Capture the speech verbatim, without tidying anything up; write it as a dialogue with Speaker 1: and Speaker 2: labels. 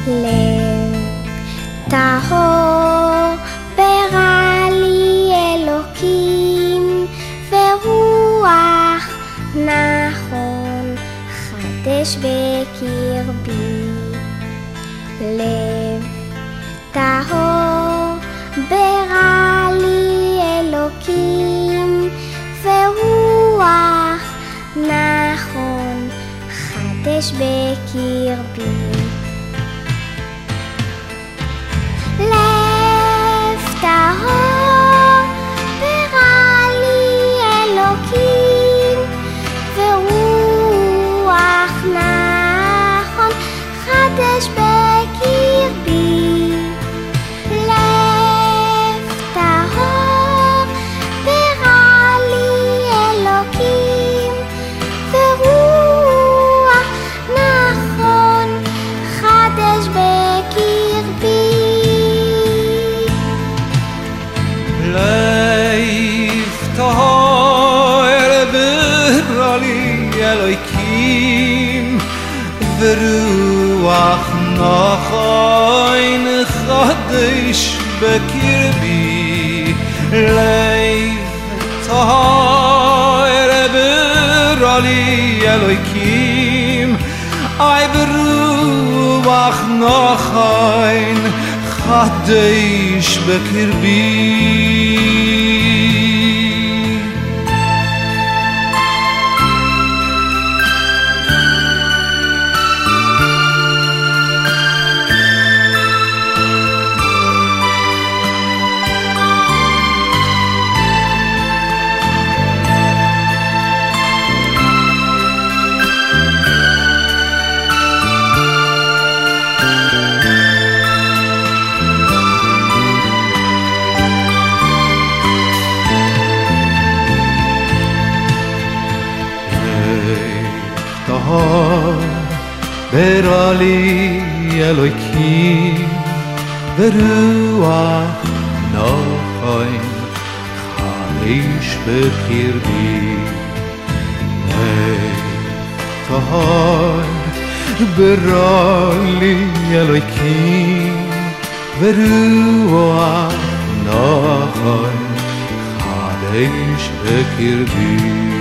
Speaker 1: לב טהור ברא לי אלוקים, ורוח נכון חדש בקרבי. לב טהור ברא לי אלוקים, ורוח נכון חדש בקרבי. לב טהור ברא לי אלוקים, ורוח נכון חדש בקרבי. לב טהור ברא לי אלוקים, ורוח נכון חדש בקרבי.
Speaker 2: לב טהור ברא לי אלוקים, ורוח נכון חדש בקרבי. לב טהור ברא לי אלוקים, אי ורוח נכון חדש בקרבי. ברא לי אלוקים, ורוח נכון חדש בקרבי. לב טהור ברא לי אלוקים, ורוח נכון חדש בקרבי.